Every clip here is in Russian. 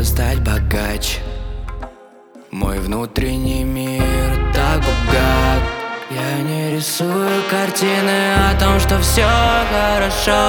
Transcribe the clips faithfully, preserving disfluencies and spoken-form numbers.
бы стать богаче. Мой внутренний мир так богат. Я не рисую картины о том, что все хорошо.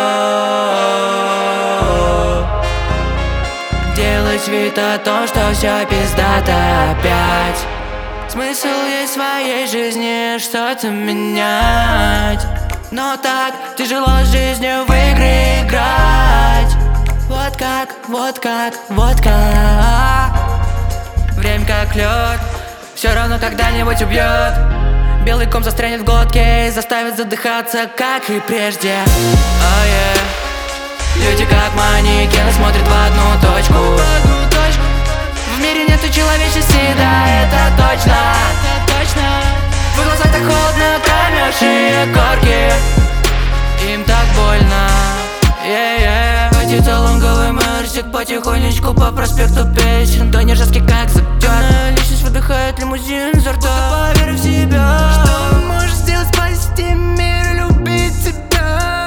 Делать вид о том, что все пиздато опять. Смысл есть в своей жизни что-то менять. Но так тяжело с жизнью в игры играть. Вот как, вот как, вот как. Время как лед, все равно когда-нибудь убьет. Белый ком застрянет в глотке и заставит задыхаться, как и прежде. Oh, yeah. Люди как манекены смотрят в одну точку. В мире нету человечности, да, это точно. В глазах так холодно, промерзшие корки. Им так больно, yeah, yeah. Катится лонговый мерсик потихонечку по проспекту Песен. Тони жесткий как затёр. Личность выдыхает лимузин за рта. Поверь в себя, что можешь сделать, спасти мир, любить себя.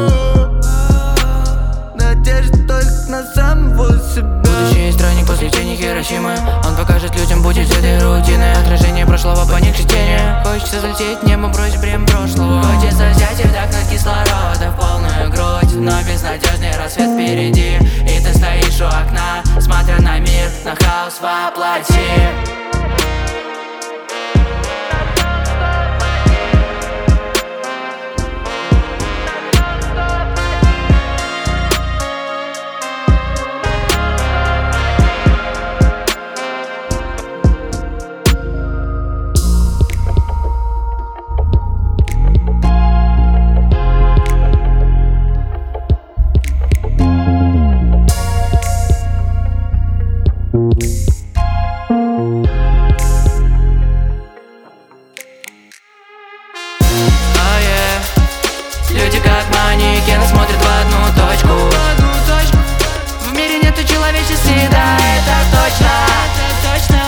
Надежда только на самого себя. Будущий странник после тени Хиросимы. Он покажет людям путь из этой рутины. Отражение прошлого, поникшей тени. Хочется залететь в небо, бросить бремя прошлого. Хочется взять и вдохнуть кислорода в полную грудь. Но безнадежный рассвет впереди. И ты стоишь у окна, смотря на мир, на хаос воплоти. Люди как манекены смотрят в одну точку. В мире нету человечности, да, это точно.